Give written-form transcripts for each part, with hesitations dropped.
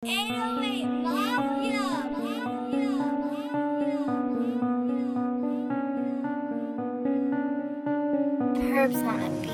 808 Mafia. Herbs on a beat.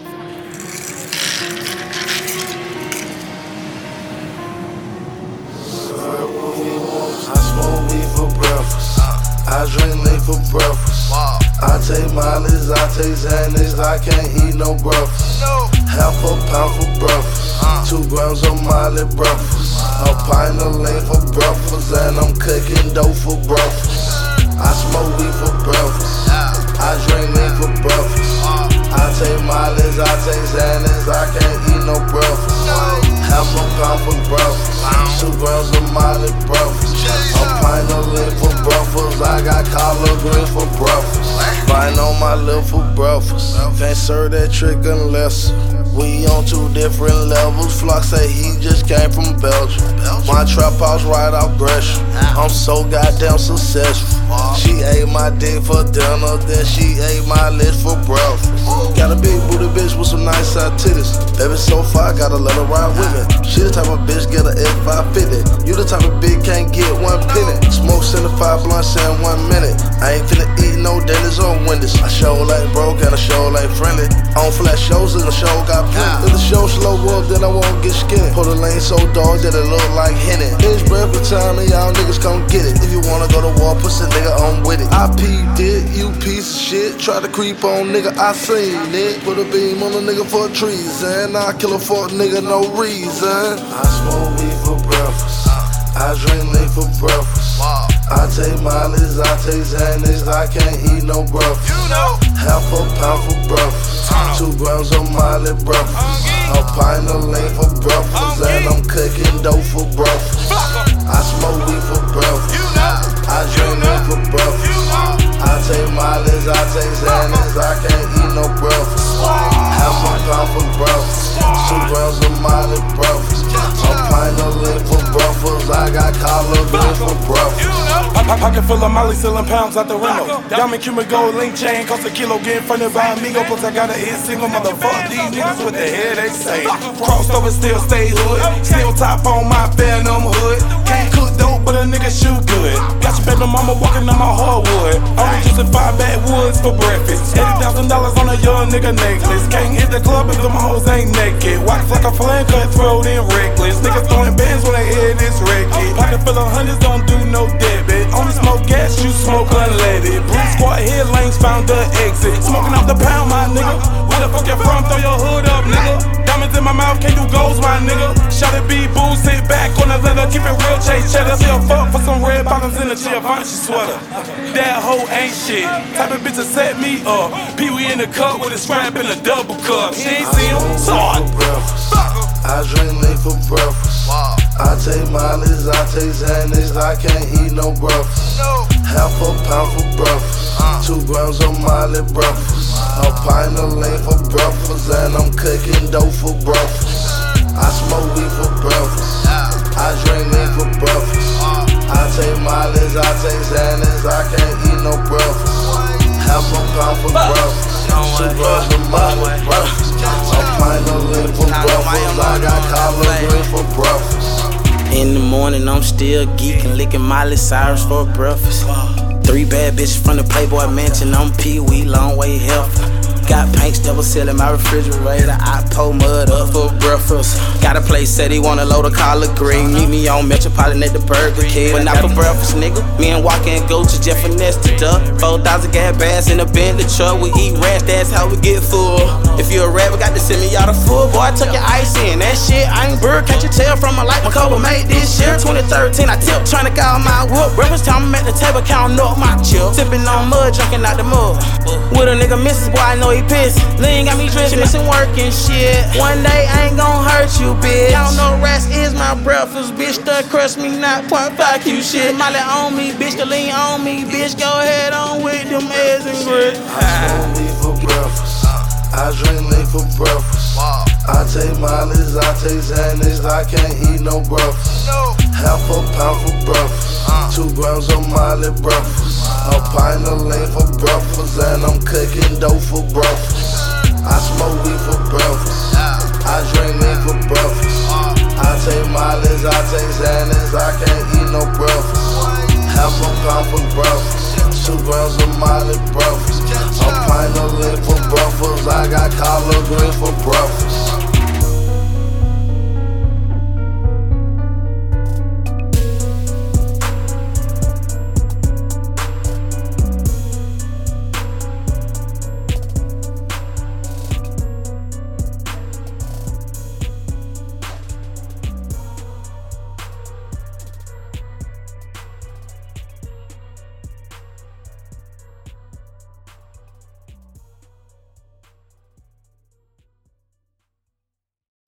I smoke weed for breakfast. I drink lean for breakfast. I take Molly's, I take Xanax. I can't eat no breakfast. Half a pound for breakfast. 2 grams of Molly breakfast. A pint of lean for breakfast, and I'm cooking dough for breakfast. I smoke weed for breakfast. I drink lean for breakfast. I take Molly's, I take Xanax. I can't eat no breakfast. Half a pound for breakfast. 2 grams of Molly breakfast. A pint of lean for breakfast. I got collard greens for breakfast. Bite on my lip for breakfast. Can't serve that trick unless we on 2 different levels. Flock say he just came from Belgium. My trap house right off Gresham. I'm so goddamn successful. She ate my dick for dinner, then she ate my lips for breakfast. Got a big booty bitch with some nice side titties. Baby so far, gotta let her ride with me. She the type of bitch get a F550. You the type of bitch can't get 1 penny. Smoke 75 blunts in 1 minute. I ain't finna eat no Denny's or Wendy's. I show like broke and I show like friendly. On flash shows and the show got plenty. If the show slow up, then I won't get skinny. Pull the lane so dark that it look like Henny. It's breakfast time and y'all niggas come get it. If you wanna go to war, pussy nigga, I'm with it. I peeped it, you piece of shit. Try to creep on nigga, I seen it. Put a beam on a nigga for treason. I kill a fuck nigga, no reason. I smoke weed for breakfast. I drink lean for breakfast. I take Molly's, I take Xanax. I can't eat no breakfast. Half a pound for breakfast. 2 grams of Molly breakfast. A pint of lean for breakfast. And I'm cooking dough for breakfast. I smoke weed for breakfast. I drink lean for breakfast. I take Molly's, I take Xanax. I can't eat no breakfast. Half a pound for breakfast. 2 grams of Molly breakfast. A pint of lean for breakfast. I got collard greens for breakfast. Pocket full of Molly selling pounds out the window. Diamond Cuban gold link chain cost a kilo. Getting funded by Amigo. Plus I got a hit single. Motherfuck these niggas with the head they say. Crossed over still stay hood. Still top on my Phantom hood. Can't cook dope but a nigga shoot good. Got your baby mama walking on my hardwood. Only using 5 backwoods for breakfast. $80,000 on a young nigga necklace. Can't hit the club if them hoes ain't naked. Wax like a flame cutthroat and reckless. Niggas throwing bands when they head is wrecked. Pocket full of hundreds, don't do no debit. Only smoke gas, you smoke unleaded. Blue squad head lanes found the exit. Smoking off the pound, my nigga. Where the fuck you from? Throw your hood up, nigga. Diamonds in my mouth, can't do goals, my nigga. Shot it, be boo, sit back on the leather. Keep it real, chase cheddar. Still fuck for some red bottoms in a Givenchy sweater. That hoe ain't shit. Type of bitch to set me up. Pee-wee in the cup with a scrap and a double cup. She ain't see him, saw it. I drink lean for breakfast. I take Molly's, I take Xanax. I can't eat no breakfast. Half a pound for breakfast. 2 grams of Molly breakfast. A pint of lean for breakfast. And I'm cooking dough for breakfast. I smoke weed for breakfast. I drink lean for breakfast. I take Molly's, I take Xanax. I can't eat no breakfast. Half a pound for breakfast. 2 grams of Molly breakfast. A pint of lean for breakfast. I got collard greens for breakfast. In the morning, I'm still geeking, licking Miley Cyrus for breakfast. 3 bad bitches from the Playboy Mansion, I'm Pee-wee, long way healthy. Got paint double selling my refrigerator. I pour mud up for breakfast. Got a place said he wanna load a collard green. Meet me on Metropolitan at the Burger King. But not for breakfast, nigga. Me and Walker and go to Jeff and Nesta duck. 4,000 gas bags in a Bentley truck. We eat rats, that's how we get full. If you a rapper, got to send me out a full. Boy, I took your ice in. That shit, I ain't bird. Can't you tell from my life? My couple made this year. 2013, I tipped, trying to call my whoop. Breakfast time, I'm at the table, counting up my chill. Sipping on mud, drinking out the mud. With a nigga missus, boy, I know he pissed. Lean got me dressed, missing work and shit. One day I ain't gon' hurt you, bitch. Y'all know rest is my breakfast, bitch. Stuck crush me, not .5 Q shit. Molly on me, bitch. The lean on me, bitch. Go ahead on with them eggs and grits. I smoke weed for breakfast. I drink lean for breakfast. I take Molly's, I take Xanax. I can't eat no breakfast. Half a pound for breakfast. 2 grams of Molly breakfast. A pint of lean for breakfast. And I'm cooking dough for breakfast.